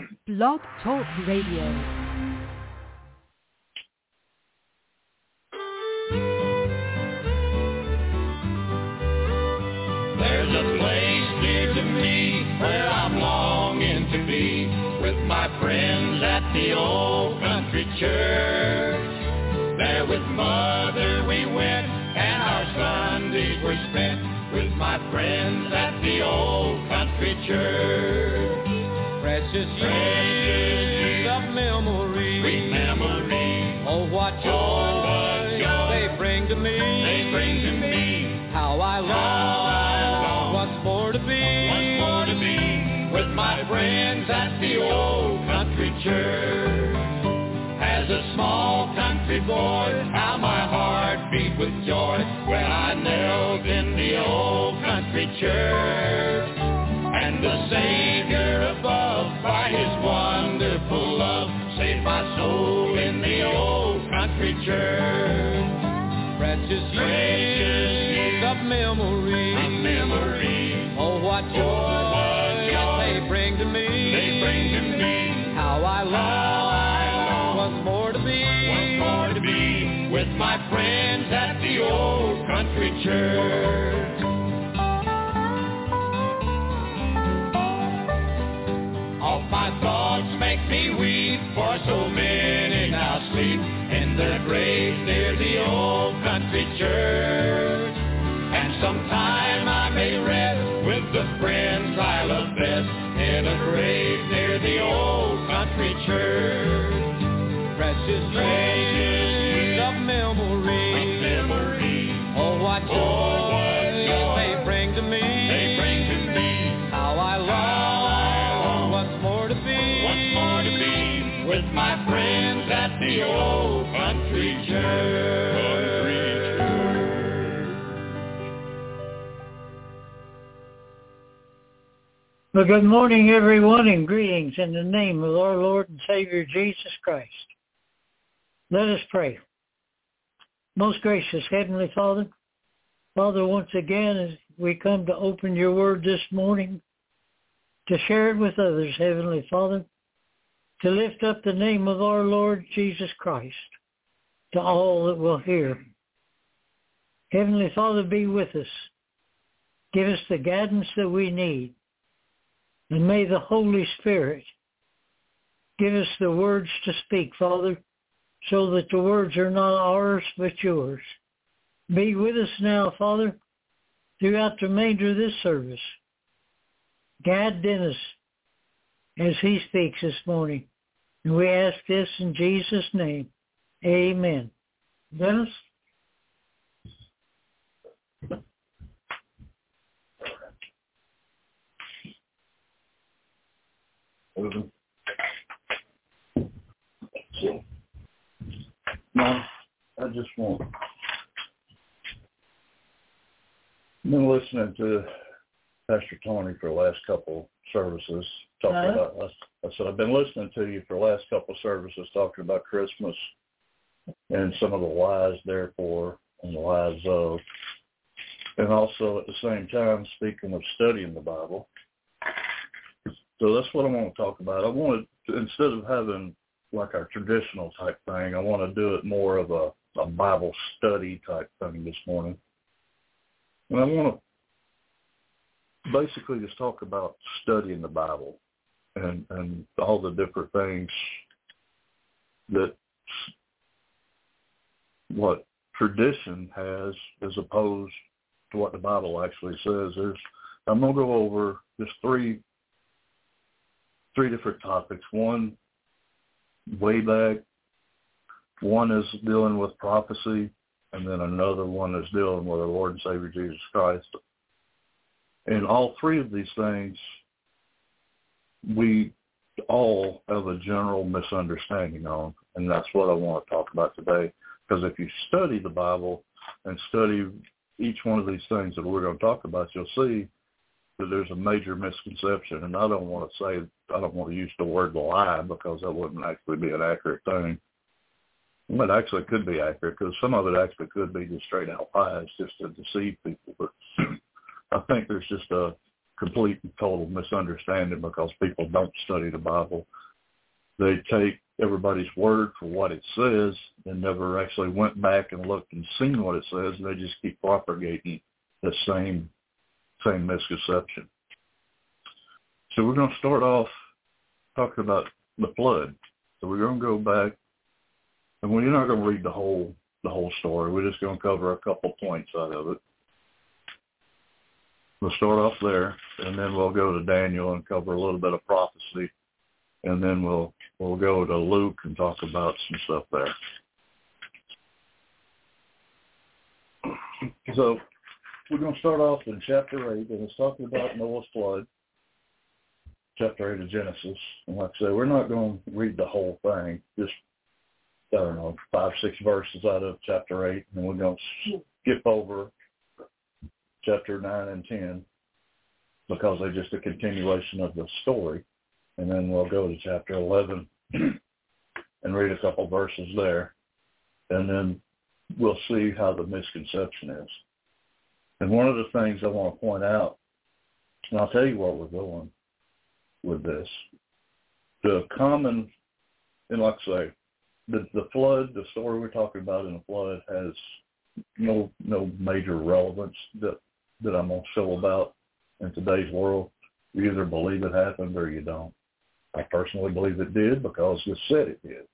Blog Talk Radio. There's a place dear to me where I'm longing to be with my friends at the old country church. There with Mother we went and our Sundays were spent with my friends at the old country church. Precious years of memory, sweet memory. Oh, what joy they bring to me. They bring to me. How I long once more to be with my friends at the old country church. As a small country boy, how my heart beat with joy when I knelt in the old country church. And the Savior above, by His wonderful love, saved my soul in the old country church. Precious years of memory, oh what joy they bring to me. They bring to me. How I long once more to be with my friends at the old country church. All my thoughts make me weep, for so many now sleep in their graves near the old country church. And sometime I may rest with the friends I love best in a grave near the old country church. Precious years of memory, oh what joy they bring to me. They bring to me. How I long once more to be with my friends at the old country church. Well, good morning, everyone, and greetings in the name of our Lord and Savior, Jesus Christ. Let us pray. Most gracious Heavenly Father, once again, as we come to open your word this morning, to share it with others, Heavenly Father, to lift up the name of our Lord Jesus Christ to all that will hear. Heavenly Father, be with us. Give us the guidance that we need. And may the Holy Spirit give us the words to speak, Father, so that the words are not ours but yours. Be with us now, Father, throughout the remainder of this service. Guide Dennis as he speaks this morning. And we ask this in Jesus' name. Amen. Dennis? No, I just want. I've been listening to Pastor Tony for the last couple services talking about. I said I've been listening to you for the last couple services talking about Christmas and some of the whys therefore and the whys of, and also at the same time speaking of studying the Bible. So that's what I want to talk about. I want to, instead of having like our traditional type thing, I want to do it more of a Bible study type thing this morning. And I want to basically just talk about studying the Bible and all the different things that what tradition has as opposed to what the Bible actually says. I'm going to go over just three different topics. One, way back. One is dealing with prophecy, and then another one is dealing with our Lord and Savior Jesus Christ. And all three of these things, we all have a general misunderstanding on, and that's what I want to talk about today. Because if you study the Bible and study each one of these things that we're going to talk about, you'll see that there's a major misconception. And I don't want to use the word lie because that wouldn't actually be an accurate thing. Well, it actually could be accurate because some of it actually could be just straight out lies just to deceive people. But I think there's just a complete and total misunderstanding because people don't study the Bible they take everybody's word for what it says and never actually went back and looked and seen what it says. They just keep propagating the same misconception. So we're going to start off talking about the flood. So we're going to go back, and we're not going to read the whole story. We're just going to cover a couple points out of it. We'll start off there, and then we'll go to Daniel and cover a little bit of prophecy, and then we'll go to Luke and talk about some stuff there. So we're going to start off in chapter 8, and it's talking about Noah's flood, chapter 8 of Genesis. And like I say, we're not going to read the whole thing, just, 5-6 verses out of chapter 8, and we're going to skip over chapter 9 and 10 because they're just a continuation of the story. And then we'll go to chapter 11 and read a couple verses there. And then we'll see how the misconception is. And one of the things I want to point out, and I'll tell you what we're going with this, the common, and like I say, the flood, the story we're talking about in the flood has no major relevance that I'm going to show about in today's world. You either believe it happened or you don't. I personally believe it did because it said it did,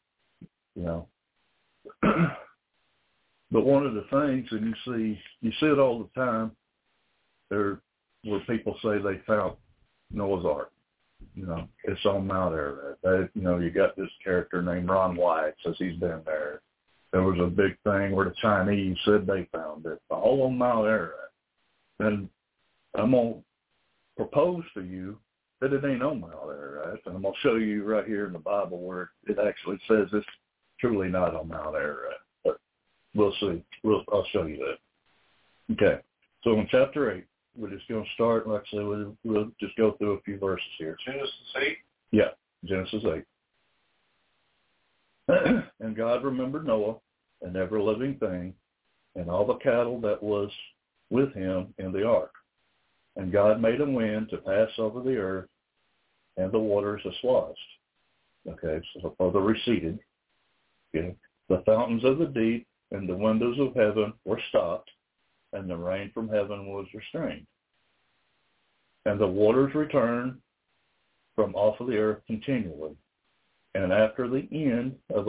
But one of the things, and you see it all the time, where people say they found Noah's Ark. It's on Mount Ararat. You got this character named Ron White, says he's been there. There was a big thing where the Chinese said they found it, all on Mount Ararat. And I'm going to propose to you that it ain't on Mount Ararat. And I'm going to show you right here in the Bible where it actually says it's truly not on Mount Ararat. But we'll see. I'll show you that. Okay. So in chapter 8, we're just going to start, like I said, we'll just go through a few verses here. Genesis 8? Yeah, Genesis 8. And God remembered Noah and every living thing and all the cattle that was with him in the ark. And God made a wind to pass over the earth, and the waters assuaged. Okay, so further receded. Okay. The fountains of the deep and the windows of heaven were stopped, and the rain from heaven was restrained. And the waters returned from off of the earth continually. And after the end of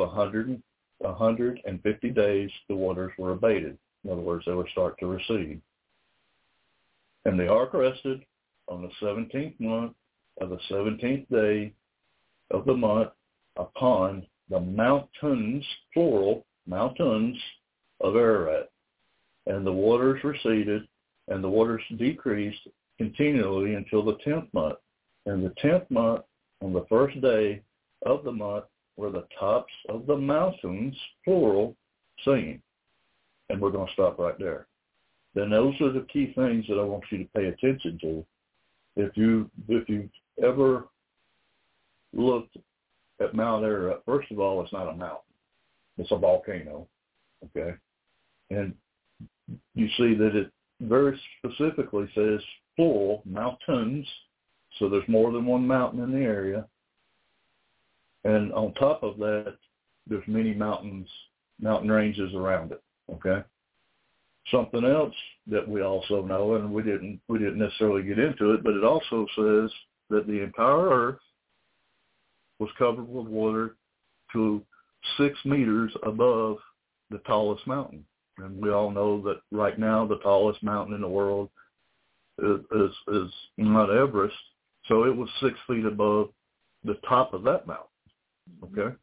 150 days, the waters were abated. In other words, they would start to recede. And the ark rested on the 17th month of the 17th day of the month upon the mountains, plural, mountains of Ararat. And the waters receded, and the waters decreased continually until the 10th month. And the 10th month, on the first day of the month, were the tops of the mountains, plural, seen. And we're going to stop right there. Then those are the key things that I want you to pay attention to. If you've ever looked at Mount Ararat, first of all, it's not a mountain. It's a volcano, okay? And you see that it very specifically says plural, mountains, so there's more than one mountain in the area. And on top of that, there's many mountain ranges around it, okay? Something else that we also know, and we didn't necessarily get into it, but it also says that the entire earth was covered with water to 6 meters above the tallest mountain. And we all know that right now the tallest mountain in the world is Mount Everest, so it was 6 feet above the top of that mountain. Okay.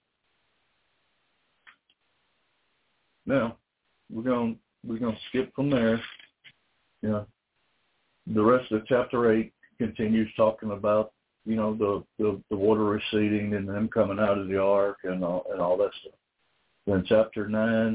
Now we're going to skip from there. The rest of chapter 8 continues talking about the water receding and them coming out of the ark and all that stuff. Then chapter 9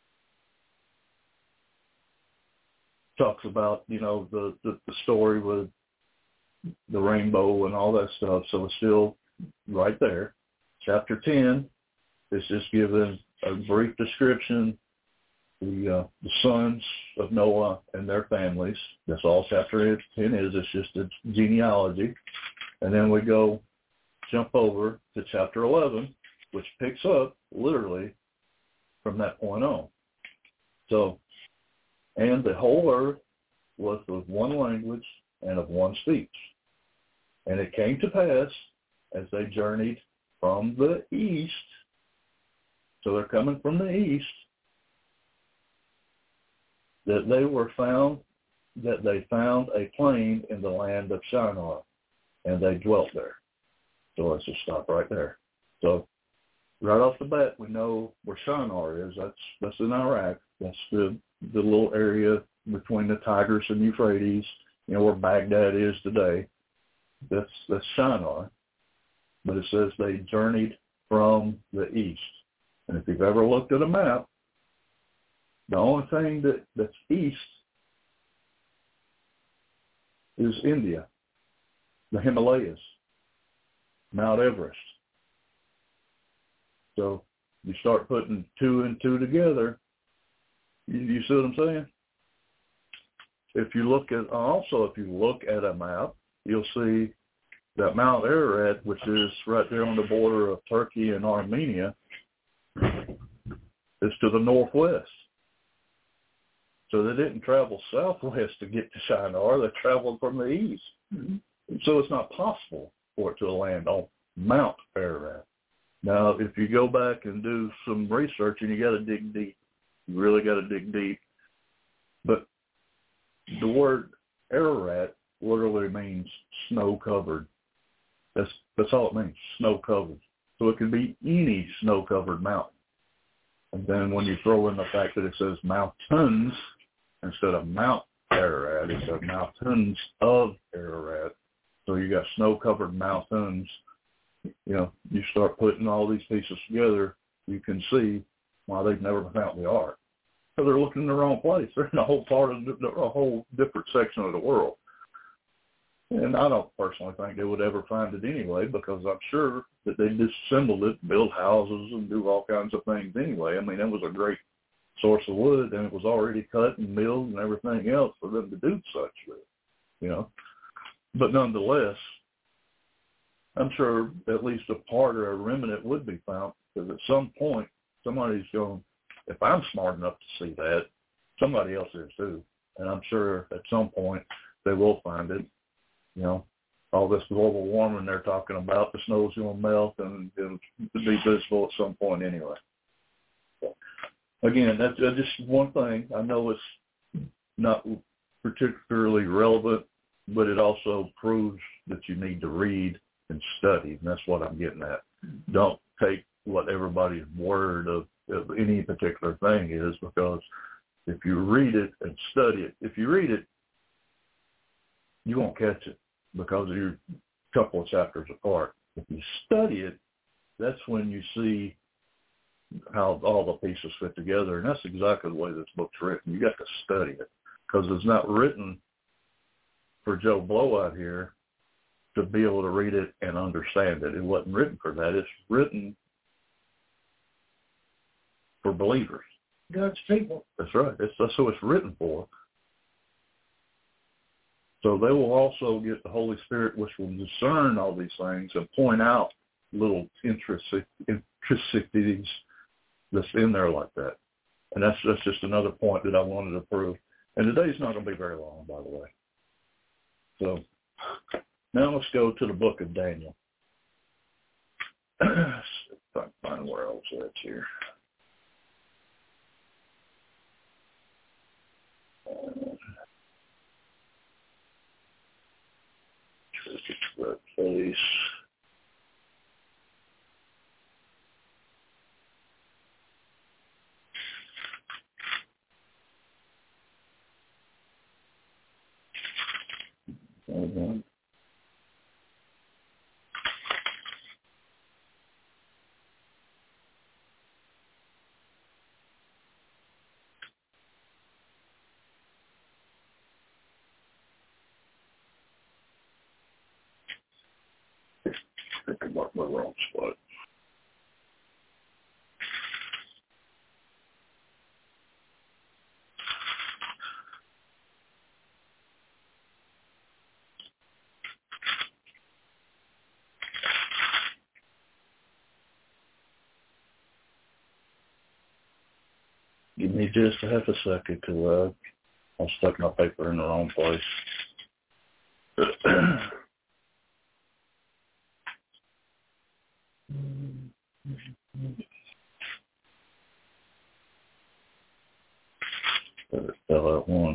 talks about the story with the rainbow and all that stuff. So it's still right there. Chapter 10 is just given a brief description, the sons of Noah and their families. That's all chapter 10 is. It's just a genealogy. And then we go jump over to chapter 11, which picks up literally from that point on. So, and the whole earth was of one language and of one speech. And it came to pass, as they journeyed from the east, so they're coming from the east, that they found a plain in the land of Shinar, and they dwelt there. So let's just stop right there. So right off the bat, we know where Shinar is. That's in Iraq. That's the little area between the Tigris and Euphrates, where Baghdad is today. That's Shinar. But it says they journeyed from the east. And if you've ever looked at a map, the only thing that's east is India, the Himalayas, Mount Everest. So you start putting two and two together, you see what I'm saying? If you look at a map, you'll see that Mount Ararat, which is right there on the border of Turkey and Armenia, is to the northwest. So they didn't travel southwest to get to Shinar. They traveled from the east. Mm-hmm. So it's not possible for it to land on Mount Ararat. Now, if you go back and do some research, and you got to dig deep, you really got to dig deep. But the word Ararat literally means snow-covered. That's all it means, snow-covered. So it can be any snow-covered mountain. And then when you throw in the fact that it says mountains instead of Mount Ararat, it says mountains of Ararat. So you got snow-covered mountains. You start putting all these pieces together, you can see why they've never found the ark. So they're looking in the wrong place. They're in a whole different section of the world. And I don't personally think they would ever find it anyway, because I'm sure that they disassembled it, build houses, and do all kinds of things anyway. I mean, it was a great source of wood, and it was already cut and milled and everything else for them to do such with, But nonetheless, I'm sure at least a part or a remnant would be found, because at some point, somebody's going, if I'm smart enough to see that, somebody else is too. And I'm sure at some point they will find it. All this global warming they're talking about, the snow's going to melt and it'll be visible at some point anyway. Again, that's just one thing. I know it's not particularly relevant, but it also proves that you need to read and study, and that's what I'm getting at. Don't take what everybody's word of any particular thing is, because if you read it and study it, if you read it, you won't catch it because you're a couple of chapters apart. If you study it, that's when you see how all the pieces fit together, and that's exactly the way this book's written. You got to study it, because it's not written for Joe Blow out here to be able to read it and understand it. It wasn't written for that. It's written for believers. God's people. That's right. That's who it's written for. So they will also get the Holy Spirit, which will discern all these things and point out little intricacies that's in there like that. And that's just another point that I wanted to prove. And today's not going to be very long, by the way. So now let's go to the book of Daniel. If I can find where I was at here. Try to get to that place. I think I marked my wrong spot. Give me just a half a second because I stuck my paper in the wrong place. Better spell out one.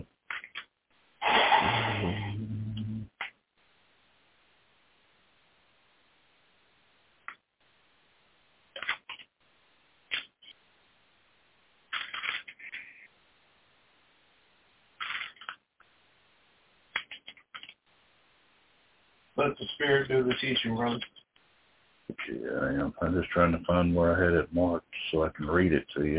Let the Spirit do the teaching, brother. Yeah, I am. I'm just trying to find where I had it marked so I can read it to you.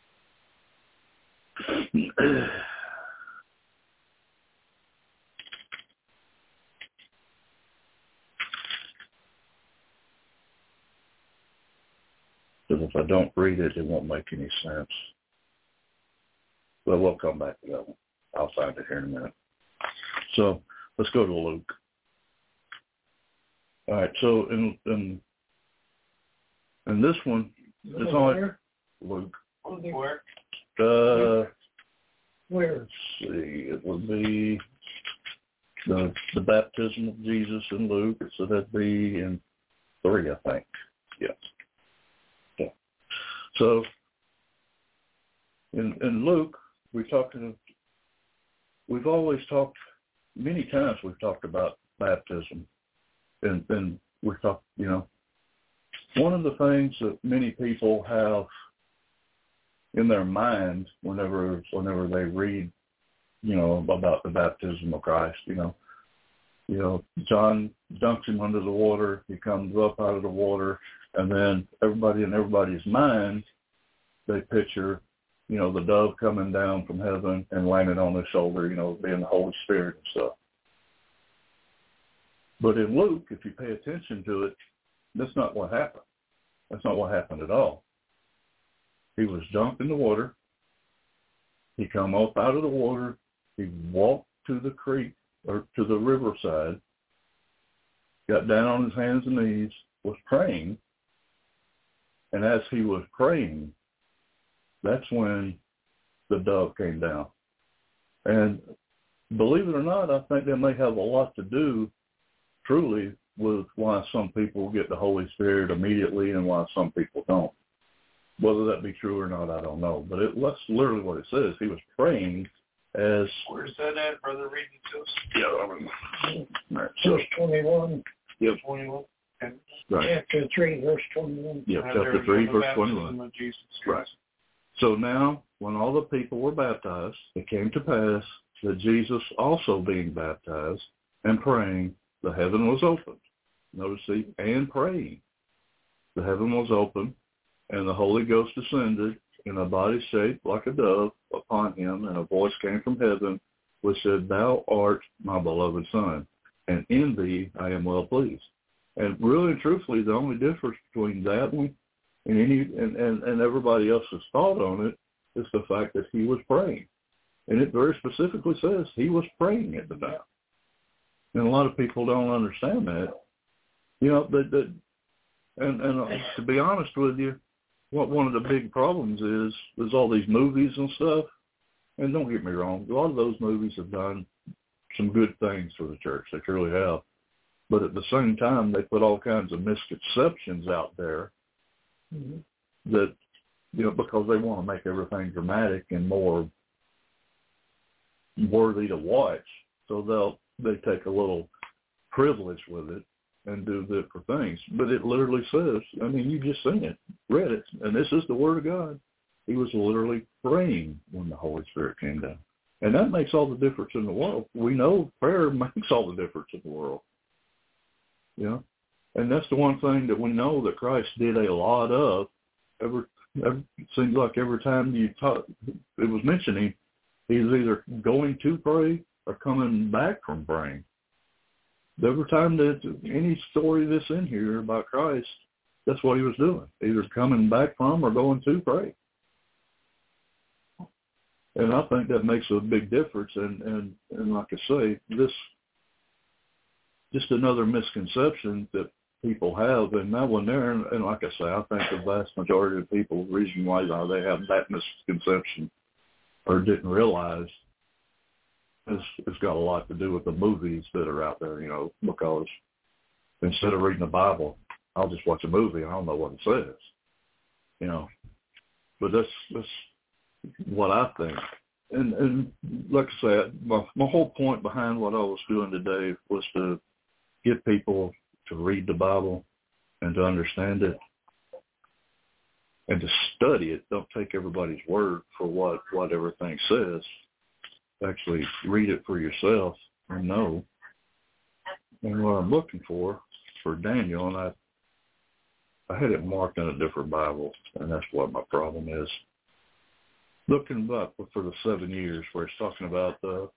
Because if I don't read it, it won't make any sense. But we'll come back to that one. I'll find it here in a minute. So let's go to Luke. All right, so in this one, it's only Luke. Where? Where? Let's see, it would be the baptism of Jesus in Luke, so that'd be in 3, I think. Yeah. So in Luke, we've always talked, many times we've talked about baptism. And we've talked, one of the things that many people have in their mind whenever they read, about the baptism of Christ, John dunks him under the water, he comes up out of the water, and then everybody's mind, they picture, the dove coming down from heaven and landing on his shoulder, being the Holy Spirit and stuff. But in Luke, if you pay attention to it, that's not what happened. That's not what happened at all. He was dunked in the water. He come up out of the water. He walked to the creek or to the riverside, got down on his hands and knees, was praying. And as he was praying, that's when the dove came down. And believe it or not, I think that may have a lot to do truly with why some people get the Holy Spirit immediately and why some people don't. Whether that be true or not, I don't know. But that's literally what it says. He was praying as... Where's that at, brother? Read it to us. Yeah, Verse 21. Yep. 21. Okay. Right. Chapter 3, verse 21. Yep, chapter 3, verse 21. Of Jesus Right. So now, when all the people were baptized, it came to pass that Jesus also being baptized and praying, the heaven was opened. Notice and praying. The heaven was open, and the Holy Ghost descended in a body shaped like a dove upon him, and a voice came from heaven, which said, "Thou art my beloved Son, and in thee I am well pleased." And really and truthfully, the only difference between that one and everybody else's thought on it is the fact that he was praying. And it very specifically says he was praying at the time. And a lot of people don't understand that. And to be honest with you, what one of the big problems is all these movies and stuff. And don't get me wrong, a lot of those movies have done some good things for the church. They truly have. But at the same time, they put all kinds of misconceptions out there that, because they want to make everything dramatic and more worthy to watch. So they take a little privilege with it and do different things. But it literally says, you just seen it, read it, and this is the Word of God. He was literally praying when the Holy Spirit came down. And that makes all the difference in the world. We know prayer makes all the difference in the world. And that's the one thing that we know that Christ did a lot of. It seems like every time it was mentioning, he was either going to pray or coming back from praying. Every time that any story that's in here about Christ, that's what he was doing, either coming back from or going to pray. And I think that makes a big difference. And like I say, this just another misconception that people have, and that one there, and like I say, I think the vast majority of people, the reason why they have that misconception or didn't realize it's got a lot to do with the movies that are out there, because instead of reading the Bible, I'll just watch a movie and I don't know what it says, But that's what I think. And like I said, my whole point behind what I was doing today was to get people to read the Bible and to understand it and to study it. Don't take everybody's word for what everything says. Actually read it for yourself and know. And what I'm looking for Daniel, and I had it marked in a different Bible, and that's what my problem is. Looking up for the 7 years where it's talking about You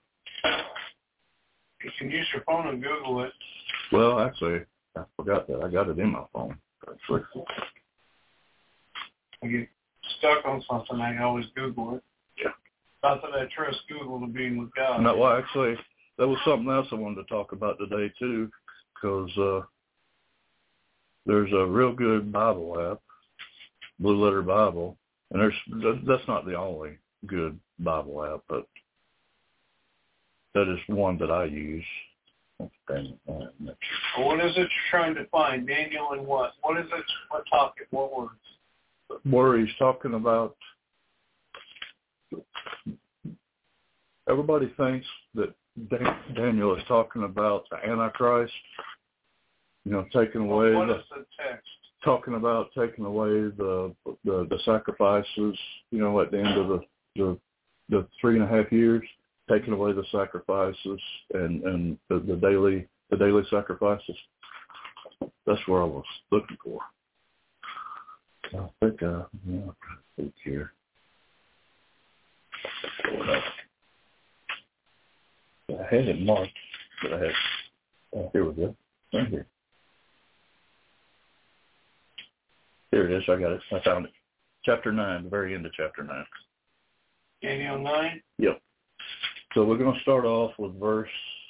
can use your phone and Google it. Well, actually, I forgot that. I got it in my phone. Actually. When you get stuck on something, I always Google it. Yeah. Not that I trust Google to be with God. No, well, actually, that was something else I wanted to talk about today, too, because there's a real good Bible app, Blue Letter Bible, and that's not the only good Bible app, but that is one that I use. What is it you're trying to find? Daniel and what? What is it? What topic? What words? Where he's talking about, everybody thinks that Daniel is talking about the Antichrist, taking away what is the text? Talking about taking away the sacrifices, at the end of the 3.5 years, taking away the sacrifices and the daily sacrifices. That's where I was looking for. I think here. I had it marked, but I had. Oh, here we go. Right here. Here it is. I got it. I found it. Chapter 9, the very end of chapter 9. Daniel 9? Yep. So we're going to start off with verse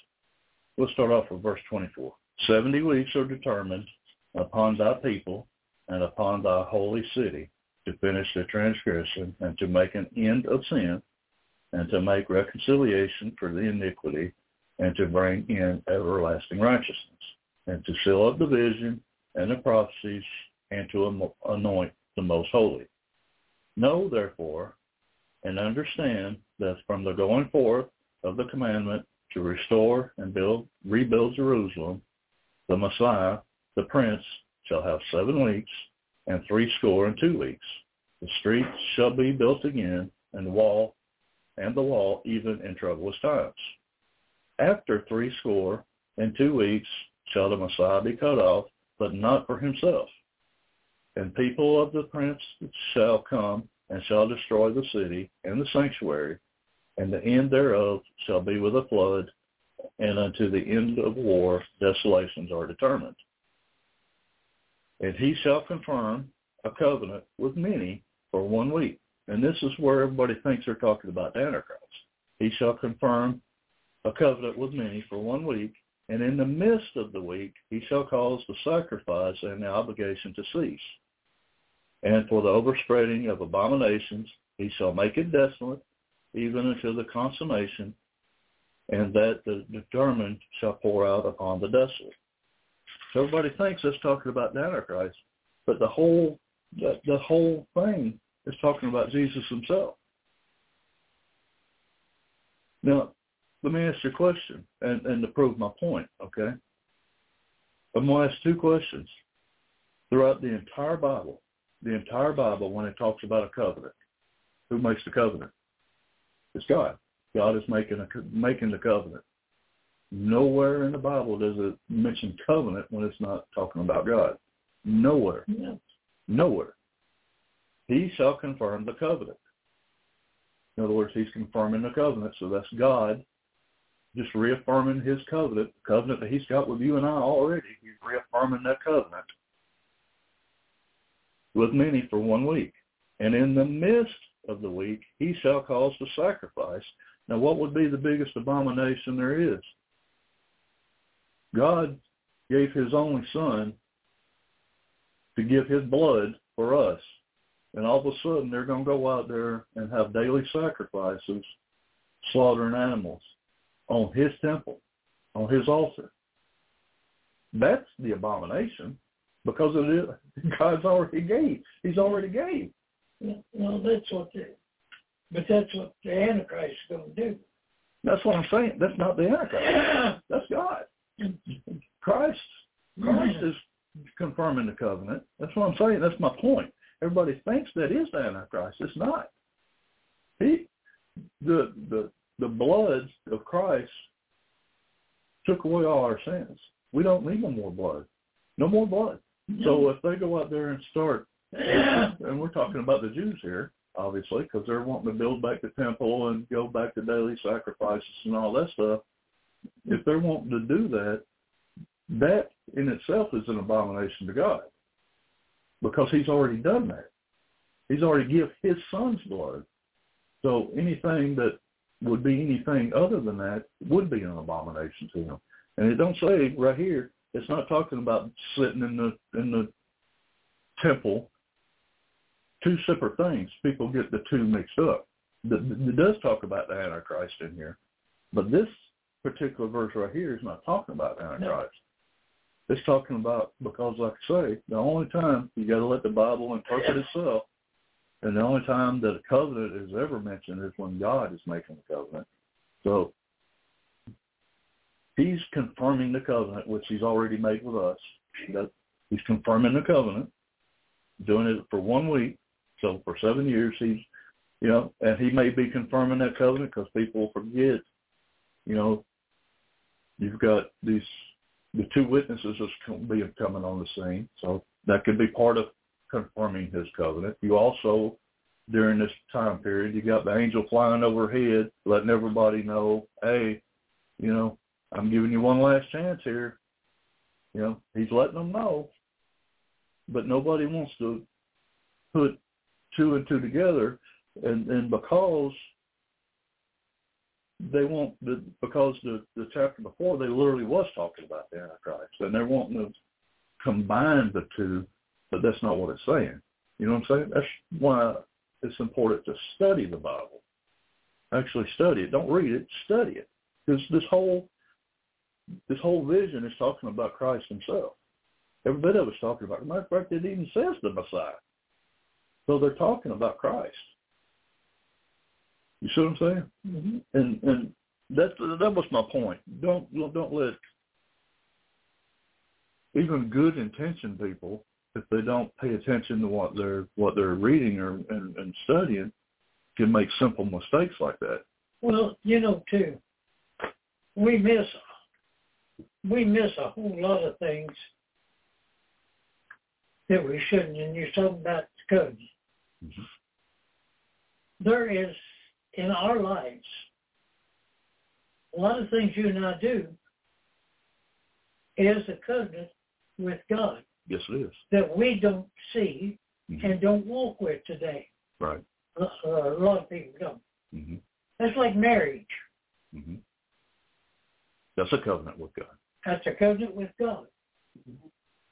24. 70 weeks are determined upon thy people and upon thy holy city to finish the transgression and to make an end of sin and to make reconciliation for the iniquity and to bring in everlasting righteousness and to seal up the vision and the prophecies and to anoint the most holy. Know, therefore, and understand that from the going forth of the commandment to restore and rebuild Jerusalem, the Messiah, the Prince, shall have 7 weeks and 62 weeks. The streets shall be built again, and the wall even in troublous times. After 62 weeks shall the Messiah be cut off, but not for himself. And people of the prince shall come and shall destroy the city and the sanctuary, and the end thereof shall be with a flood, and unto the end of war desolations are determined. And he shall confirm a covenant with many for 1 week. And this is where everybody thinks they're talking about the Antichrist. He shall confirm a covenant with many for 1 week, and in the midst of the week he shall cause the sacrifice and the obligation to cease. And for the overspreading of abominations he shall make it desolate, even until the consummation, and that the determined shall pour out upon the desolate. So everybody thinks that's talking about the Antichrist, but the whole thing is talking about Jesus himself. Now, let me ask you a question, and to prove my point, okay? I'm going to ask 2 questions. Throughout the entire Bible, when it talks about a covenant, who makes the covenant? It's God. God is making the covenant. Nowhere in the Bible does it mention covenant when it's not talking about God. Nowhere. Yeah. Nowhere. He shall confirm the covenant. In other words, he's confirming the covenant, so that's God just reaffirming his covenant, the covenant that he's got with you and I already. He's reaffirming that covenant with many for 1 week. And in the midst of the week, he shall cause the sacrifice. Now, what would be the biggest abomination there is? God gave his only son to give his blood for us. And all of a sudden, they're going to go out there and have daily sacrifices, slaughtering animals on his temple, on his altar. That's the abomination, because of it, God's already gave. He's already gave. Well, that's what the Antichrist is going to do. That's what I'm saying. That's not the Antichrist. That's God. Christ is confirming the covenant. That's what I'm saying. That's my point. Everybody thinks that is the Antichrist. It's not. The blood of Christ took away all our sins. We don't need no more blood. No more blood. No. So if they go out there and start, and we're talking about the Jews here, obviously, because they're wanting to build back the temple and go back to daily sacrifices and all that stuff. If they're wanting to do that, that in itself is an abomination to God, because he's already done that. He's already given his son's blood. So anything that would be anything other than that would be an abomination to him. And it don't say right here, it's not talking about sitting in the temple. Two separate things. People get the two mixed up. It does talk about the Antichrist in here, but this particular verse right here is not talking about the Antichrist. No. It's talking about, because like I say, the only time you got to let the Bible interpret itself, and the only time that a covenant is ever mentioned is when God is making the covenant. So he's confirming the covenant, which he's already made with us. He's confirming the covenant, doing it for 1 week. So for 7 years, he's, and he may be confirming that covenant because people forget, you've got the two witnesses that's coming on the scene. So that could be part of confirming his covenant. You also, during this time period, you got the angel flying overhead, letting everybody know, hey, I'm giving you one last chance here. He's letting them know. But nobody wants to put two and two together, and because they want because the chapter before, they literally was talking about the Antichrist, and they're wanting to combine the two, but that's not what it's saying. You know what I'm saying? That's why it's important to study the Bible. Actually study it. Don't read it. Study it, because this whole vision is talking about Christ himself. Every bit of it's talking about. As a matter of fact, it even says the Messiah. So they're talking about Christ. You see what I'm saying? Mm-hmm. And that was my point. Don't let even good intentioned people, if they don't pay attention to what they're reading and studying, can make simple mistakes like that. Well, too, we miss a whole lot of things that we shouldn't. And you're talking about the covenant. Mm-hmm. There is, in our lives, a lot of things you and I do is a covenant with God. Yes, it is. That we don't see mm-hmm. and don't walk with today. Right. A lot of people don't. Mm-hmm. That's like marriage. Mm-hmm. That's a covenant with God. That's a covenant with God. Mm-hmm.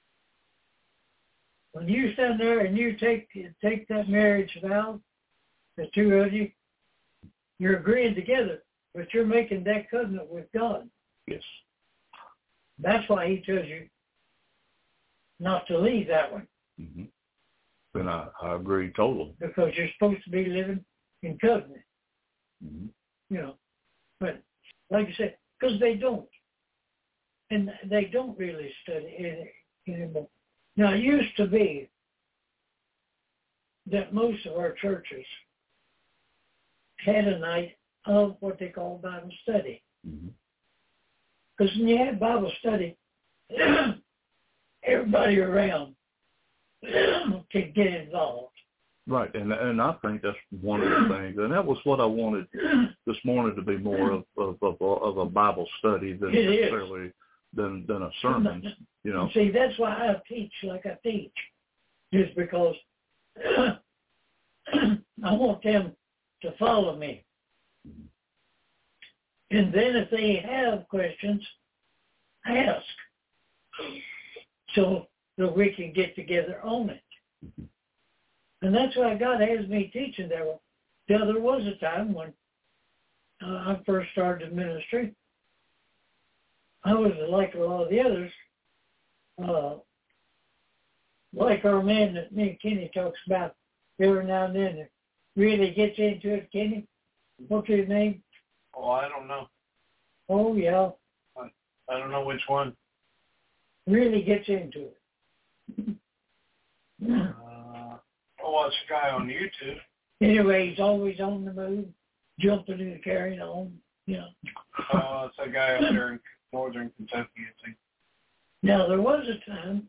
When you stand there and you take that marriage vow, the two of you, you're agreeing together, but you're making that covenant with God. Yes. That's why he tells you not to leave that one. Mm-hmm. And I agree totally. Because you're supposed to be living in covenant. Mm-hmm. But like you said, because they don't. And they don't really study it anymore. Now, it used to be that most of our churches had a night of what they call Bible study. Because when you have Bible study, everybody around can get involved. Right, and I think that's one of the things, and that was what I wanted this morning to be more of a Bible study than necessarily than a sermon. See, that's why I teach like I teach, just because I want them to follow me. And then if they have questions, ask, so that we can get together on it. And that's why God has me teaching that one. Now, there was a time when I first started ministry, I was like a lot of the others, like our man that me and Kenny talks about every now and then, that really gets into it. Kenny, what's his name? Oh, I don't know. Oh, yeah. I don't know which one. Really gets into it. I watch a guy on YouTube. Anyway, he's always on the move, jumping and carrying on, you know. It's a guy up there in northern Kentucky, I think. Now, there was a time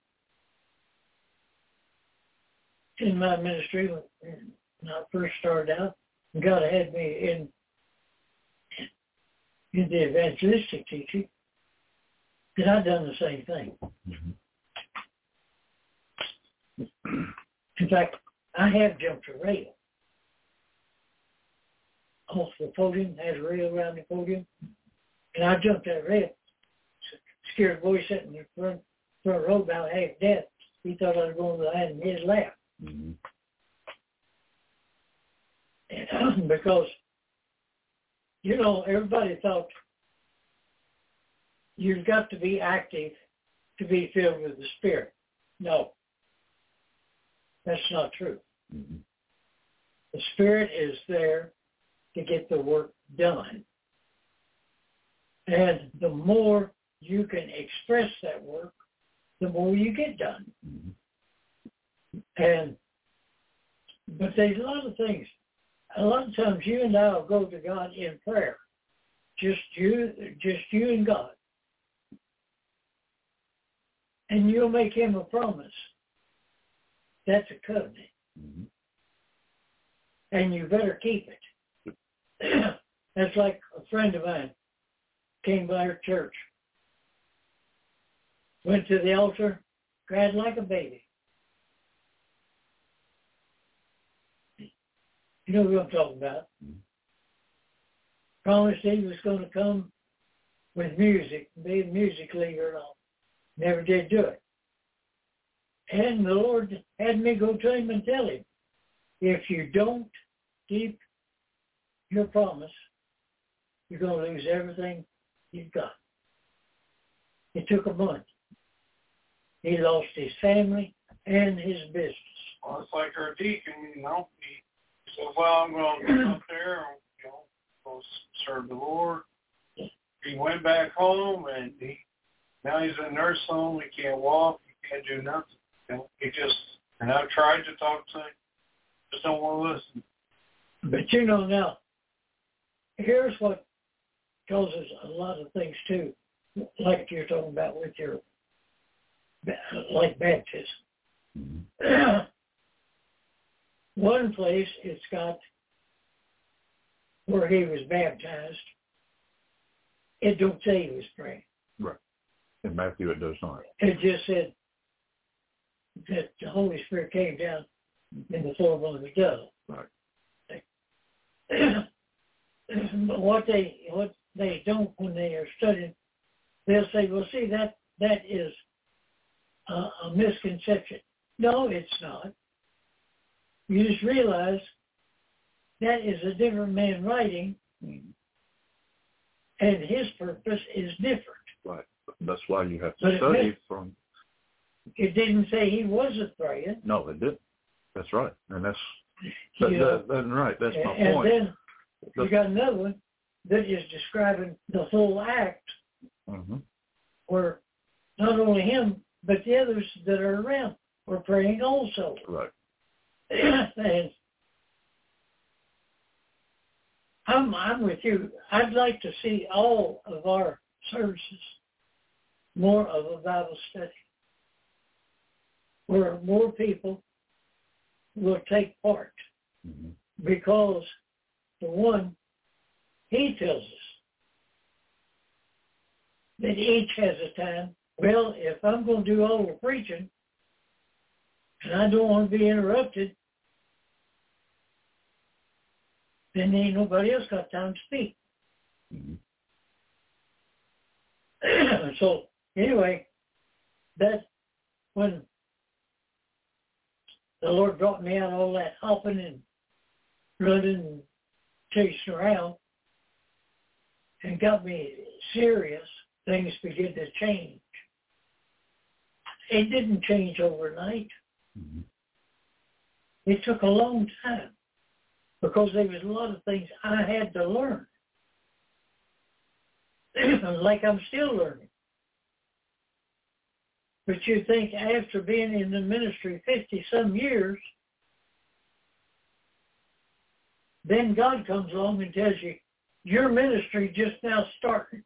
in my ministry when I first started out, God had me in the evangelistic teaching, and I'd done the same thing. In fact, I have jumped a rail off the podium, has a rail around the podium, and I jumped that rail. Scared a boy sitting in the front row about half dead. He thought I was going behind his lap. Mm-hmm. And, because, you know, everybody thought you've got to be active to be filled with the Spirit. No, that's not true. Mm-hmm. The Spirit is there to get the work done. And the more you can express that work, the more you get done. Mm-hmm. But there's a lot of things. A lot of times you and I will go to God in prayer. Just you and God. And you'll make him a promise. That's a covenant. Mm-hmm. And you better keep it. That's like a friend of mine came by our church, went to the altar, cried like a baby. You know what I'm talking about. Mm-hmm. Promised he was going to come with music, be a music leader and all. Never did do it. And the Lord had me go to him and tell him, if you don't keep your promise, you're going to lose everything you've got. It took a month. He lost his family and his business. Well, it's like our deacon, you know. He said, well, I'm going to go up there and, you know, go serve the Lord. He went back home, and now he's in a nurse home. He can't walk. He can't do nothing. You know, and I've tried to talk to him. Just don't want to listen. But you know now, here's what causes a lot of things too, like you're talking about with your, like baptism. Mm-hmm. One place it's got where he was baptized. It don't say he was praying. Right. In Matthew, it does not. It just said that the Holy Spirit came down in the form of a dove. Right. But what they don't, when they are studying, they'll say, well, see, that is a misconception. No, it's not. You just realize that is a different man writing, and his purpose is different. Right. That's why you have to study from. It didn't say he wasn't praying. No, it didn't. That's right, and that's right. That's my and point. And then you got another one that is describing the full act, mm-hmm. where not only him but the others that are around were praying also. Right. And I'm with you. I'd like to see all of our services more of a Bible study, where more people will take part. Mm-hmm. Because the one, he tells us that each has a time. Well, if I'm going to do all the preaching and I don't want to be interrupted, then ain't nobody else got time to speak. Mm-hmm. So anyway, that when the Lord brought me out of all that hopping and running and chasing around and got me serious, things began to change. It didn't change overnight. Mm-hmm. It took a long time because there was a lot of things I had to learn. Like I'm still learning. But you think after being in the ministry 50-some years, then God comes along and tells you, your ministry just now starting.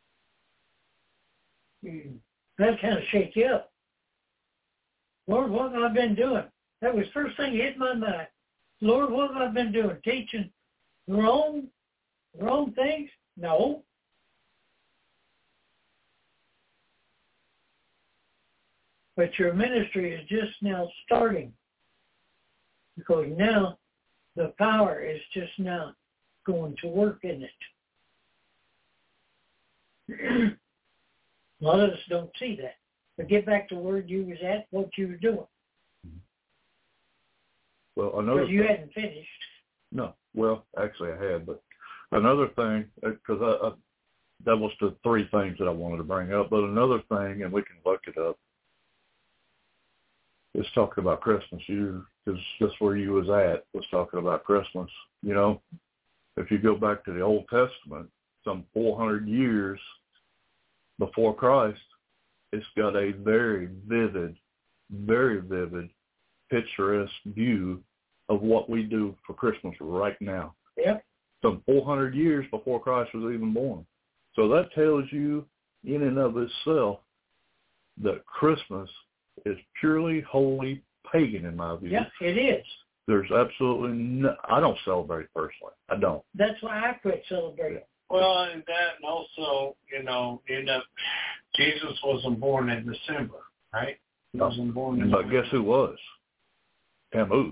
That kind of shake you up. Lord, what have I been doing? That was the first thing that hit my mind. Lord, what have I been doing? Teaching wrong things? No. But your ministry is just now starting because now the power is just now going to work in it. A lot of us don't see that. But get back to where you was at, what you were doing. Well, another Because you hadn't finished. No. Well, actually I had, but another thing, because that was the three things that I wanted to bring up, but another thing, and we can look it up, is talking about Christmas. Because that's where you was at, was talking about Christmas. You know, if you go back to the Old Testament, some 400 years before Christ, it's got a very vivid, picturesque view of what we do for Christmas right now. Yep. Some 400 years before Christ was even born. So that tells you in and of itself that Christmas is purely, wholly pagan in my view. Yeah, it is. There's absolutely no, I don't celebrate personally. I don't. That's why I quit celebrating. Well, and that, and also, Jesus wasn't born in December, right? He wasn't born in But guess who was? Tammuz.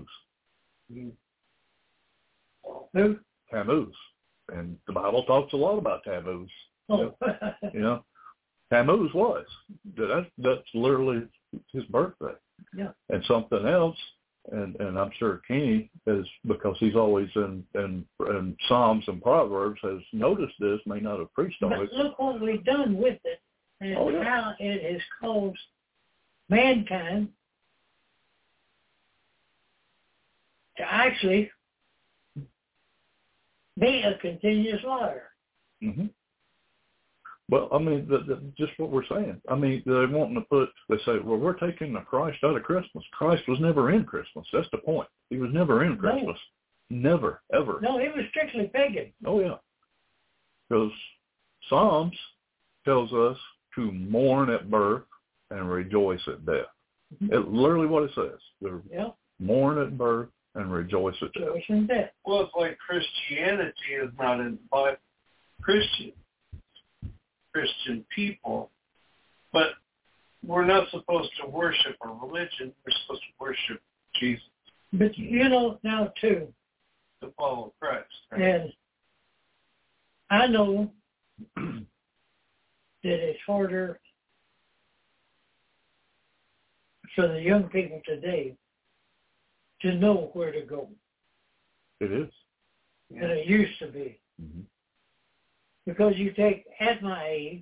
Who? Tammuz. And the Bible talks a lot about Tammuz. Oh. Tammuz was. That's literally his birthday. Yeah. And something else, and I'm sure Kenny is, because he's always in Psalms and Proverbs, has noticed this, may not have preached on it. But look what we've done with it and how it has caused mankind to actually be a continuous liar. Mm-hmm. Well, I mean, just what we're saying. I mean, they're wanting to they say, well, we're taking the Christ out of Christmas. Christ was never in Christmas. That's the point. He was never in Christmas. No. Never, ever. No, it was strictly pagan. Oh, yeah. Because Psalms tells us to mourn at birth and rejoice at death. Mm-hmm. It's literally what it says. Mourn at birth and rejoice at death. Well, it's like Christianity is not in the Bible. Christian people, but we're not supposed to worship a religion. We're supposed to worship Jesus. But now too, to follow Christ. Right? And I know that it's harder for the young people today to know where to go. It is. Than it used to be. Mm-hmm. Because you take, at my age,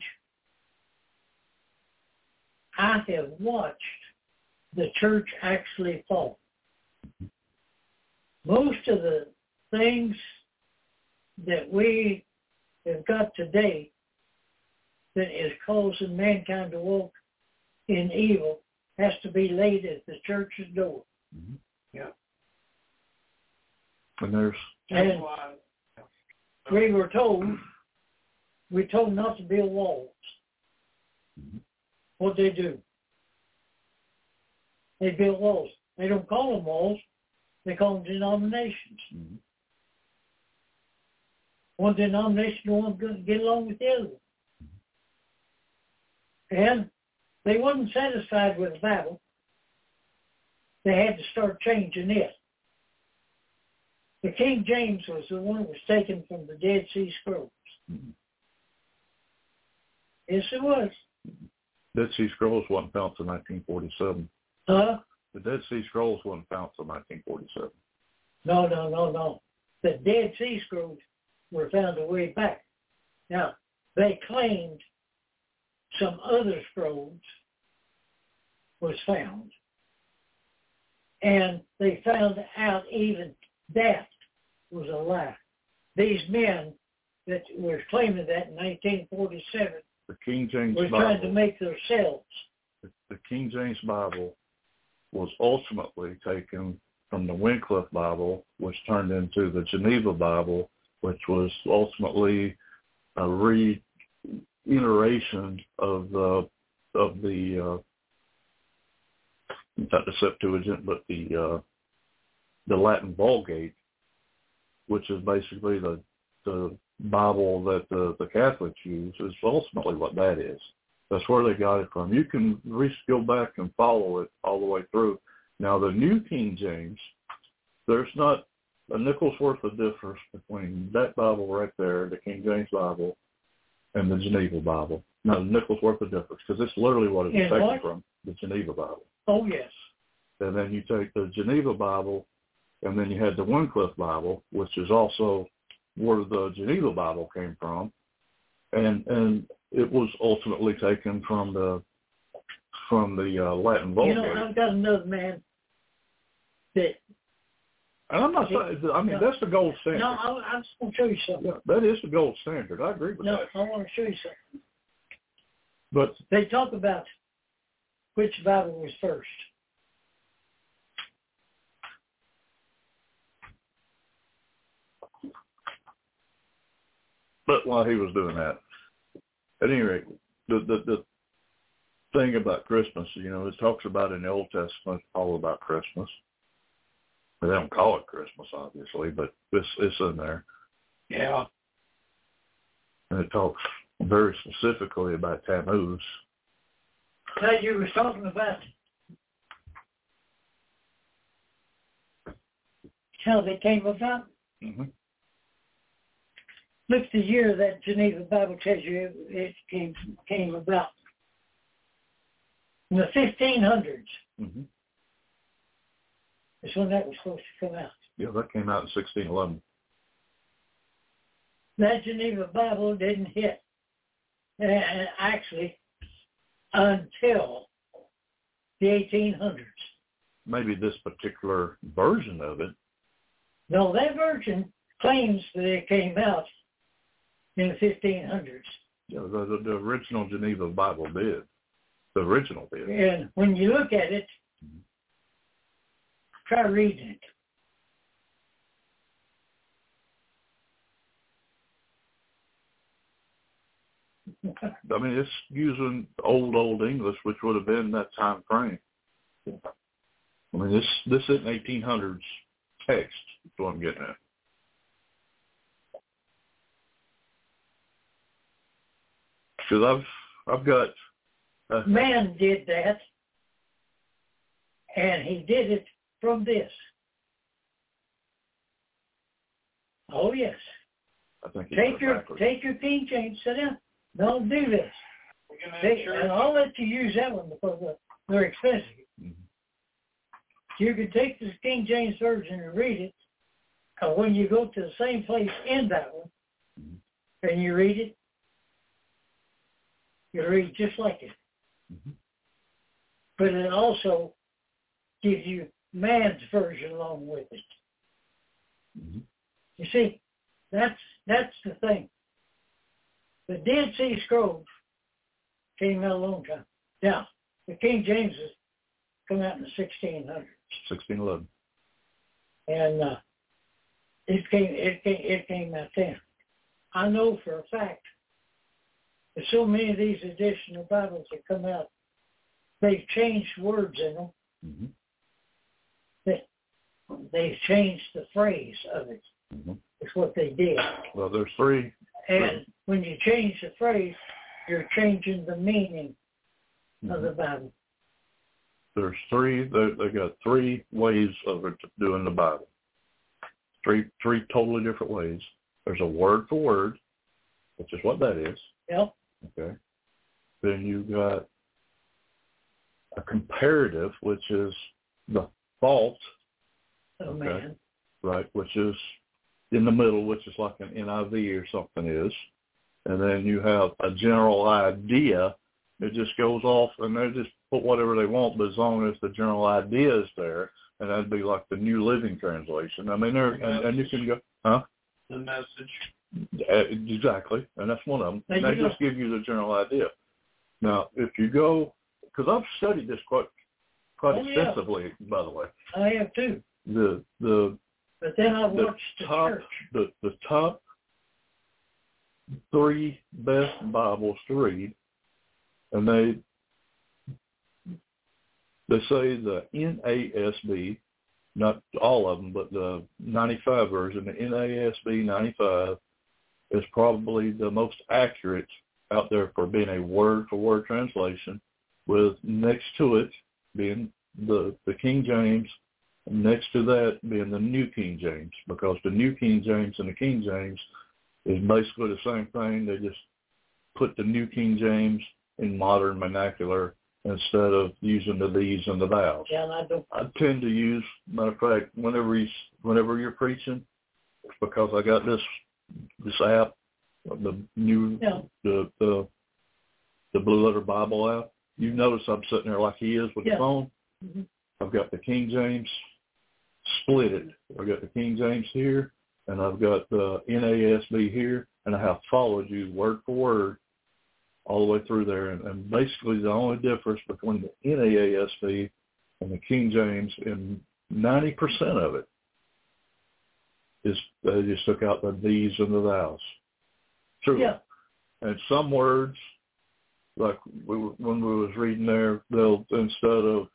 I have watched the church actually fall. Most of the things that we have got today that is causing mankind to walk in evil has to be laid at the church's door. Mm-hmm. Yeah. And we were told not to build walls. Mm-hmm. What they do? They build walls. They don't call them walls. They call them denominations. Mm-hmm. One denomination don't want to get along with the other. Mm-hmm. And they wasn't satisfied with the Bible. They had to start changing it. The King James was the one that was taken from the Dead Sea Scrolls. Mm-hmm. Yes, it was. Dead Sea Scrolls wasn't found until 1947. Huh? The Dead Sea Scrolls wasn't found until 1947. No. The Dead Sea Scrolls were found a way back. Now, they claimed some other scrolls was found. And they found out even that was a lie. These men that were claiming that in 1947 the King James were Bible, trying to make themselves. The King James Bible was ultimately taken from the Wycliffe Bible, which turned into the Geneva Bible, which was ultimately a reiteration of the not the Septuagint, but the Latin Vulgate, which is basically the Bible that the Catholics use, is ultimately what that is. That's where they got it from. You can go back and follow it all the way through. Now, the New King James, there's not a nickel's worth of difference between that Bible right there, the King James Bible, and the Geneva Bible. Not a nickel's worth of difference, because it's literally what it's taken from, the Geneva Bible. Oh, yes. And then you take the Geneva Bible, and then you had the Wycliffe Bible, which is also where the Geneva Bible came from, and it was ultimately taken from the Latin Vulgate. You know, I've got another man that. And I'm not saying. I mean, that's the gold standard. No, I just want to show you something. Yeah, that is the gold standard. I agree with that. No, I want to show you something. But they talk about which Bible was first. But while he was doing that, at any rate, the thing about Christmas, you know, it talks about in the Old Testament all about Christmas. They don't call it Christmas, obviously, but it's in there. Yeah. And it talks very specifically about Tammuz. That you were talking about how they came about. Mm-hmm. Look the year that Geneva Bible tells you it came about. In the 1500s. Mm-hmm. That's when that was supposed to come out. Yeah, that came out in 1611. That Geneva Bible didn't hit, actually, until the 1800s. Maybe this particular version of it. No, that version claims that it came out in the 1500s. Yeah, the original Geneva Bible did. The original did. And when you look at it, try reading it. I mean, it's using old English, which would have been that time frame. I mean, this isn't 1800s text. That's what I'm getting at. Because I've got man did that, and he did it from this. Oh yes. I think take your King James. Sit down. Don't do this. And I'll let you use that one because they're expensive. Mm-hmm. You can take this King James version and read it, and when you go to the same place in that one, mm-hmm. and you read it, you read just like it. Mm-hmm. But it also gives you man's version along with it. Mm-hmm. You see, that's the thing. The Dead Sea Scrolls came out a long time. Now, the King James has come out in the 1600s. 1611. And it came out then. I know for a fact that so many of these additional Bibles that come out, they've changed words in them. Mm-hmm. They've changed the phrase of it. Mm-hmm. It's what they did. Well, there's three. And when you change the phrase, you're changing the meaning mm-hmm. of the Bible. There's three. They got three ways of doing the Bible. Three totally different ways. There's a word for word, which is what that is. Yep. Okay. Then you got a comparative, which is the fault, man. Right, which is in the middle, which is like an NIV or something is. And then you have a general idea. It just goes off, and they just put whatever they want, but as long as the general idea is there, and that'd be like the New Living Translation. I mean, and you can go, The Message. Exactly, and that's one of them. And they just give you the general idea. Now, if you go, because I've studied this quite extensively, by the way. I have too. But then I watched the church. The top 3 best Bibles to read, and they say the NASB, not all of them, but the 95 version, the NASB 95 is probably the most accurate out there for being a word-for-word translation, with next to it being the King James, and next to that being the New King James, because the New King James and the King James is basically the same thing. They just put the New King James in modern vernacular instead of using the these and the thous. Yeah, I tend to use, matter of fact, whenever you're preaching, because I got this app, the new the Blue Letter Bible app. You notice I'm sitting there like he is with the phone. Mm-hmm. I've got the King James split it. I've got the King James here, and I've got the NASB here, and I have followed you word for word all the way through there. And basically the only difference between the NASB and the King James, in 90% of it, is they just took out the these and the thous. True. Yeah. And some words, like when we was reading there, they'll, instead of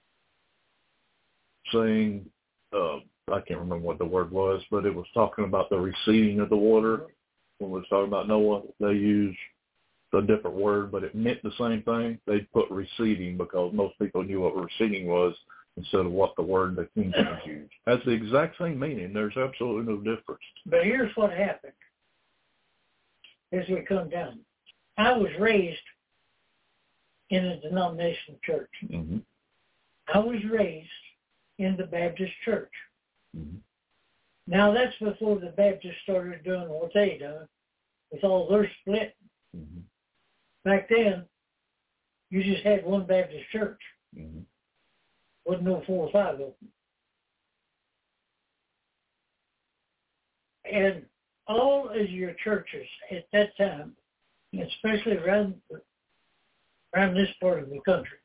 saying, I can't remember what the word was, but it was talking about the receding of the water. When we was talking about Noah, they used a different word, but it meant the same thing. They put receding because most people knew what receding was instead of what the word the King James used. That's the exact same meaning. There's absolutely no difference. But here's what happened as we come down. I was raised in a denominational church. Mm-hmm. I was raised in the Baptist church. Mm-hmm. Now that's before the Baptists started doing what they done with all their split. Mm-hmm. Back then, you just had one Baptist church. Mm-hmm. Wasn't no 4 or 5 of them. And all of your churches at that time, especially around this part of the country,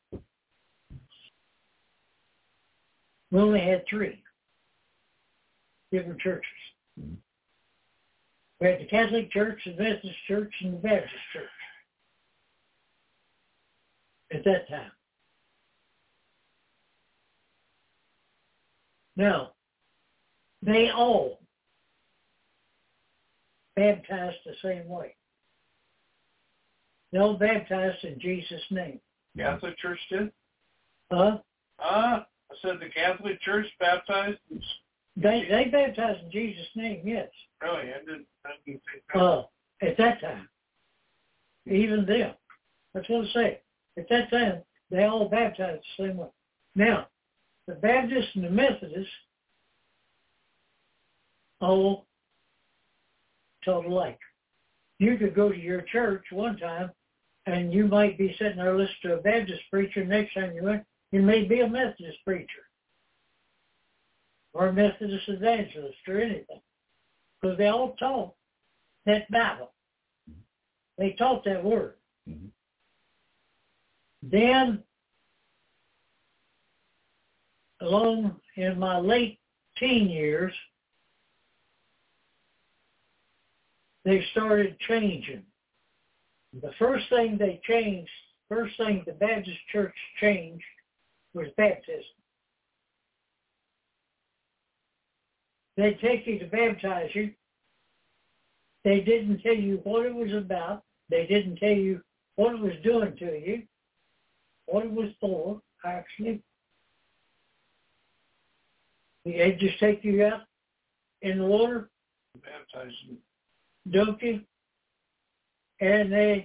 we only had 3 different churches. Mm-hmm. We had the Catholic Church, the Methodist Church, and the Baptist Church at that time. Now, they all baptized the same way. They all baptized in Jesus' name. Catholic Church did? Huh? I said the Catholic Church baptized? They baptized in Jesus' name, yes. Really? I didn't think that. At that time. Even then. That's what I say. At that time, they all baptized the same way. Now, the Baptists and the Methodists all taught alike. You could go to your church one time, and you might be sitting there listening to a Baptist preacher. Next time you went, you may be a Methodist preacher or a Methodist evangelist or anything, because they all taught that Bible. They taught that word. Mm-hmm. Then, along in my late teen years, they started changing. The first thing the Baptist church changed was baptism. They'd take you to baptize you. They didn't tell you what it was about. They didn't tell you what it was doing to you, what it was for, actually. They'd just take you out in the water, Baptize you. dunk you, and they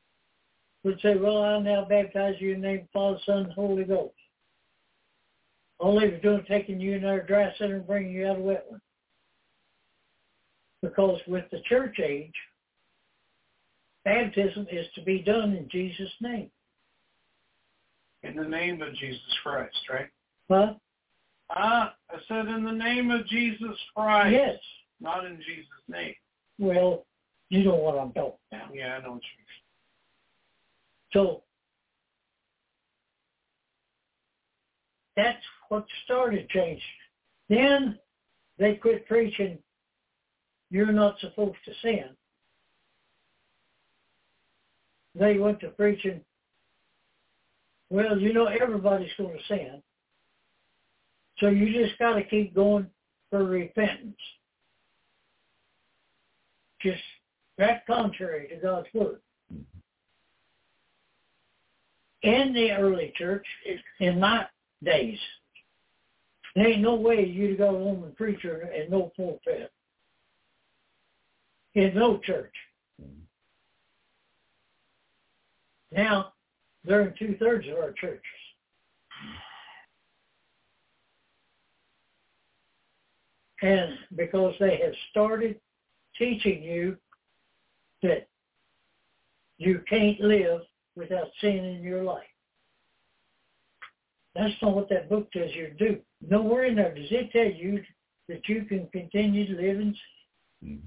would say, well, I'll now baptize you in the name of the Father, Son, and Holy Ghost. All they were doing was taking you in their dry center and bringing you out of wet one. Because with the church age, baptism is to be done in Jesus' name. In the name of Jesus Christ, right? Huh? I said in the name of Jesus Christ. Yes. Not in Jesus' name. Well, you know what I'm talking about. Yeah, I know what you mean. So that's what started changing. Then they quit preaching, you're not supposed to sin. They went to preaching, well, you know, everybody's going to sin. So you just got to keep going for repentance. Just that contrary to God's word. In the early church, in my days, there ain't no way you'd go home and preacher and no pulpit. In no church. Now, they're in 2/3 of our churches. And because they have started teaching you that you can't live without sin in your life. That's not what that book tells you to do. Nowhere in there does it tell you that you can continue to live in sin.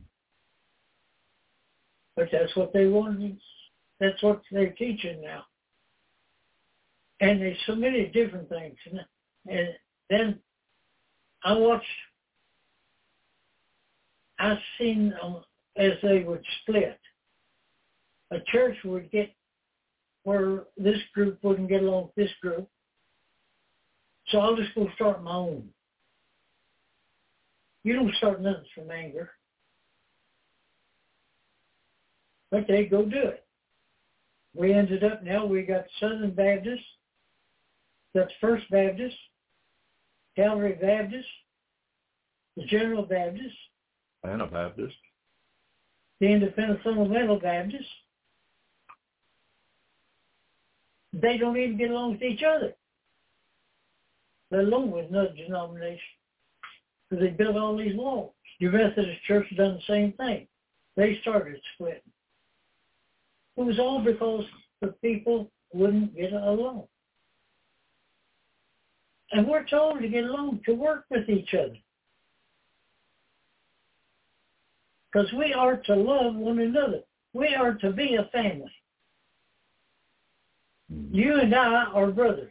But that's what they want. That's what they're teaching now. And there's so many different things. And then I've seen as they would split. A church would get where this group wouldn't get along with this group. So I'll just go start my own. You don't start nothing from anger. But they go do it. We ended up now, we got Southern Baptist, that's First Baptist, Calvary Baptist, the General Baptist, Anabaptist, the Independent Fundamental Baptist. They don't even get along with each other, let alone with another denomination, because they built all these walls. Your Methodist Church has done the same thing. They started splitting. It was all because the people wouldn't get along. And we're told to get along, to work with each other. Because we are to love one another. We are to be a family. You and I are brothers.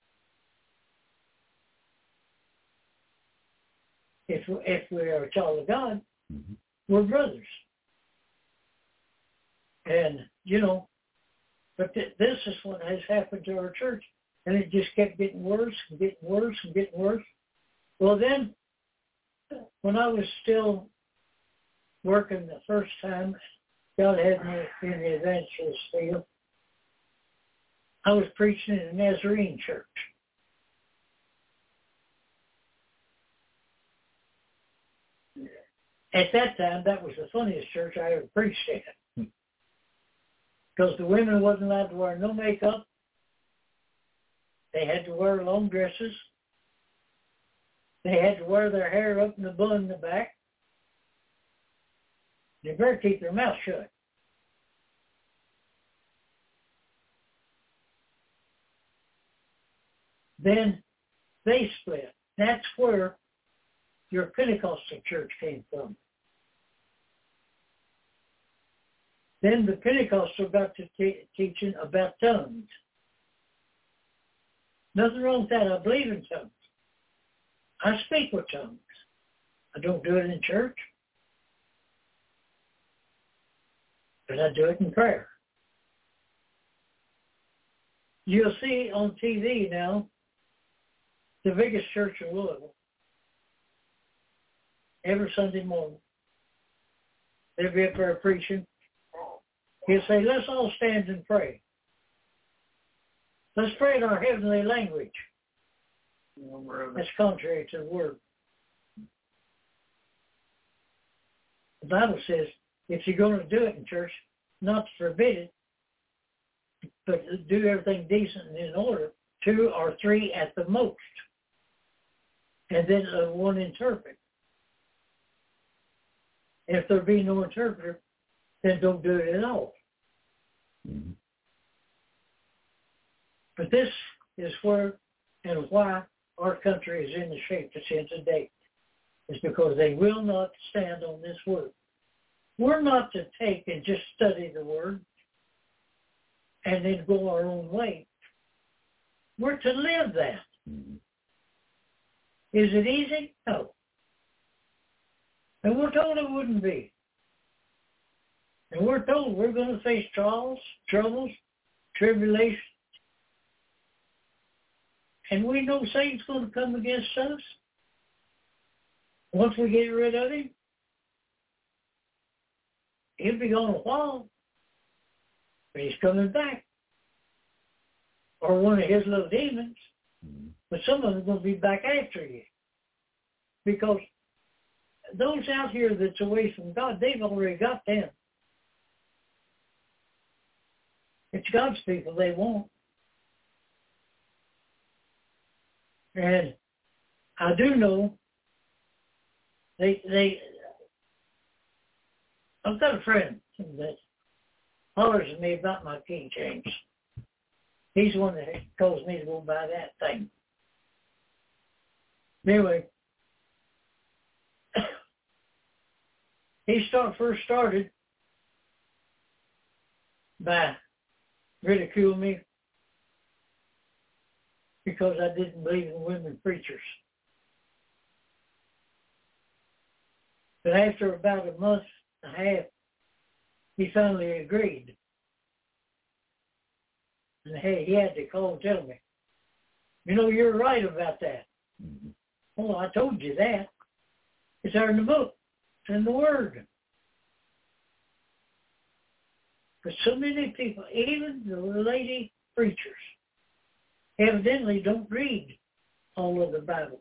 If we are a child of God, we're brothers. And, you know, but this is what has happened to our church. And it just kept getting worse and getting worse and getting worse. Well, then, when I was still working the first time, God had me in the evangelist field. I was preaching in a Nazarene church. At that time, that was the funniest church I ever preached in. Because the women wasn't allowed to wear no makeup. They had to wear long dresses. They had to wear their hair up in a bun in the back. They better keep their mouth shut. Then they split. That's where your Pentecostal church came from. Then the Pentecostal got to teaching about tongues. Nothing wrong with that. I believe in tongues. I speak with tongues. I don't do it in church. But I do it in prayer. You'll see on TV now, the biggest church in Louisville, every Sunday morning, they'll be up there preaching. He'll say, let's all stand and pray. Let's pray in our heavenly language. That's contrary to the word. The Bible says, if you're going to do it in church, not to forbid it, but do everything decent and in order, 2 or 3 at the most. and then one interpret. If there be no interpreter, then don't do it at all. Mm-hmm. But this is where and why our country is in the shape it's in today. It's because they will not stand on this word. We're not to take and just study the word and then go our own way. We're to live that. Mm-hmm. Is it easy? No. And we're told it wouldn't be. And we're told we're going to face trials, troubles, tribulations. And we know Satan's going to come against us. Once we get rid of him, he'll be gone a while. But he's coming back. Or one of his little demons. Mm-hmm. But some of them are going to be back after you. Because those out here that's away from God, they've already got them. It's God's people they want. And I do know I've got a friend that hollers at me about my King James. He's the one that calls me to go buy that thing. Anyway, he first started by ridiculing me because I didn't believe in women preachers. But after about a month and a half, he finally agreed. And hey, he had to call and tell me, you know, you're right about that. Mm-hmm. Oh, I told you that. It's there in the book. It's in the Word. But so many people, even the lady preachers, evidently don't read all of the Bible.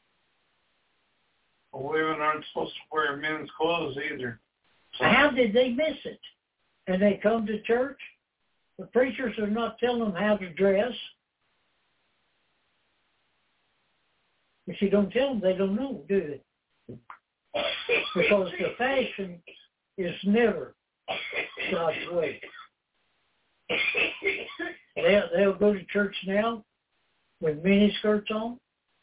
Well, women aren't supposed to wear men's clothes either. So. How did they miss it? And they come to church. The preachers are not telling them how to dress. If you don't tell them, they don't know, do they? Because the fashion is never God's way. They'll go to church now with mini skirts on.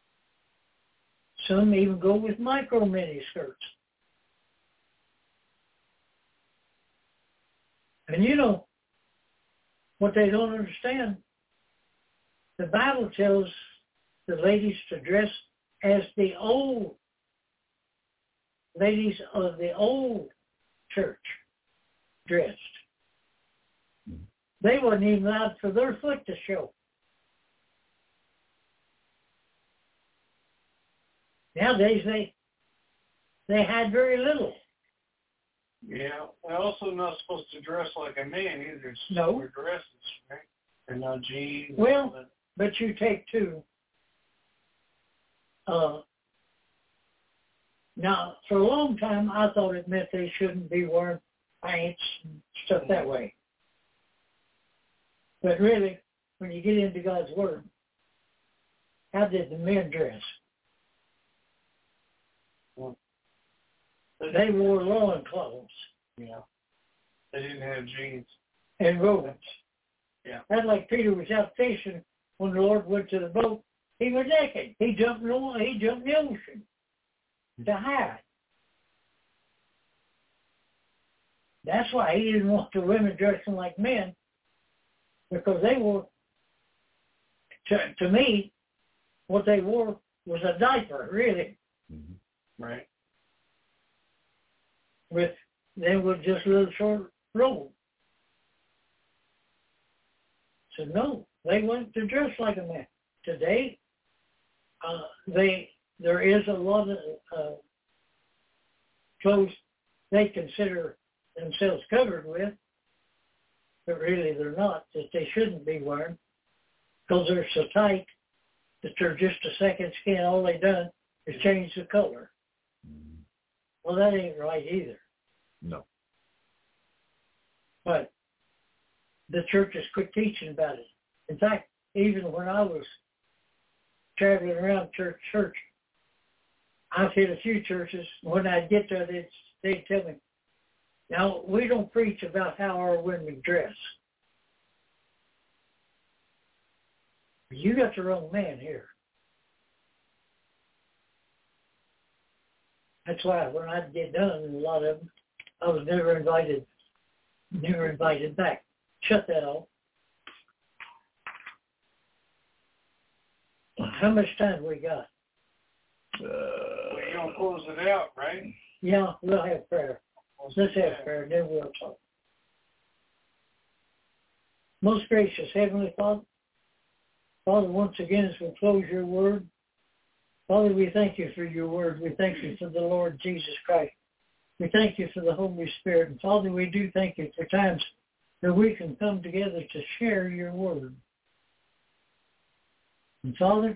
Some even go with micro mini skirts. And you know, what they don't understand, the Bible tells the ladies to dress as the old ladies of the old church dressed. They wasn't even allowed for their foot to show. Nowadays they had very little. Yeah, they're also not supposed to dress like a man either. No. Wear dresses, right? And not jeans. Well, but you take two. Now, for a long time, I thought it meant they shouldn't be wearing pants and stuff that way. But really, when you get into God's Word, how did the men dress? Well, they wore loin clothes. Yeah. They didn't have jeans. And robes. Yeah. That's like Peter was out fishing when the Lord went to the boat. He was naked. He jumped in the ocean to hide. That's why he didn't want the women dressing like men, because they wore, to me, what they wore was a diaper, really. Mm-hmm. Right. They were just a little short robe. So no, they went to dress like a man. Today, there is a lot of clothes they consider themselves covered with, but really they're not, that they shouldn't be wearing, because they're so tight that they're just a second skin. All they done is change the color. Mm-hmm. Well, that ain't right either. No. But the churches quit teaching about it. In fact, even when I was traveling around church, I've hit a few churches. When I'd get there, they'd tell me, now, we don't preach about how our women dress. You got the wrong man here. That's why when I'd get done, a lot of them, I was never invited back. Shut that off. How much time we got? Well, you're going to close it out, right? Yeah, we'll have prayer. Let's have prayer, then we'll talk. Most gracious Heavenly Father, Father, once again, as we close your word, Father, we thank you for your word. We thank you for the Lord Jesus Christ. We thank you for the Holy Spirit. And Father, we do thank you for times that we can come together to share your word. And Father,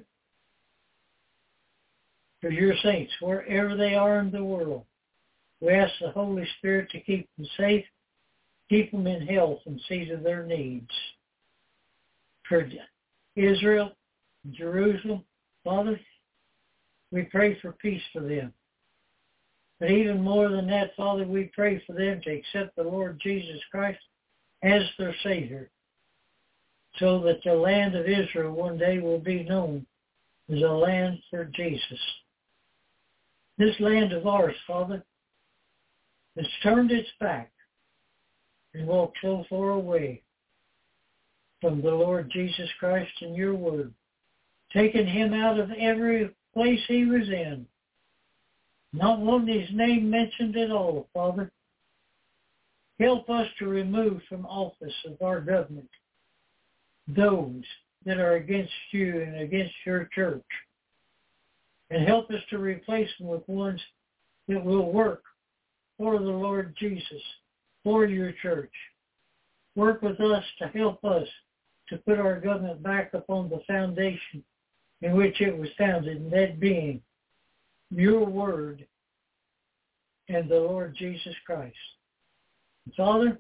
for your saints, wherever they are in the world, we ask the Holy Spirit to keep them safe, keep them in health, and see to their needs. For Israel, Jerusalem, Father, we pray for peace for them. But even more than that, Father, we pray for them to accept the Lord Jesus Christ as their Savior, so that the land of Israel one day will be known as a land for Jesus. This land of ours, Father, has turned its back and walked so far away from the Lord Jesus Christ and your word, taking him out of every place he was in, not wanting his name mentioned at all, Father. Help us to remove from office of our government those that are against you and against your church, and help us to replace them with ones that will work for the Lord Jesus, for your church. Work with us to help us to put our government back upon the foundation in which it was founded, and that being your word and the Lord Jesus Christ. Father,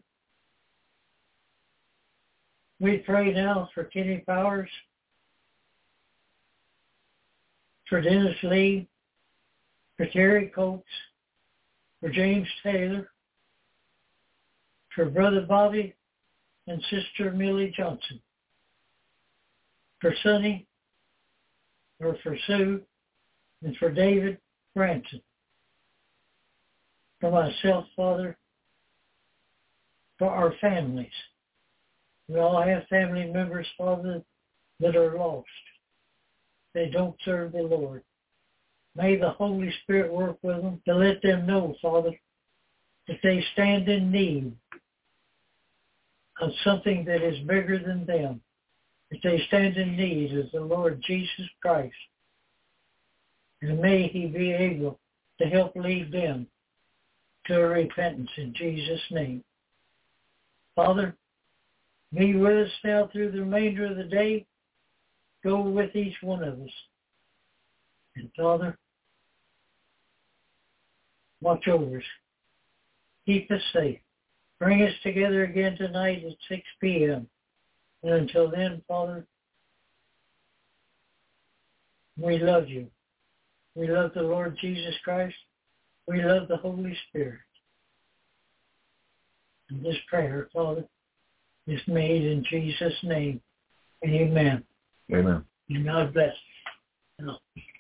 we pray now for Kenny Powers, for Dennis Lee, for Terry Coates, for James Taylor, for Brother Bobby and Sister Millie Johnson, for Sonny, or for Sue, and for David Branson. For myself, Father, for our families. We all have family members, Father, that are lost. They don't serve the Lord. May the Holy Spirit work with them to let them know, Father, that they stand in need of something that is bigger than them. That they stand in need of the Lord Jesus Christ. And may he be able to help lead them to a repentance in Jesus' name. Father, be with us now through the remainder of the day. Go with each one of us. And Father, watch over us. Keep us safe. Bring us together again tonight at 6 p.m. And until then, Father, we love you. We love the Lord Jesus Christ. We love the Holy Spirit. And this prayer, Father, is made in Jesus' name. Amen. Amen. And God bless you.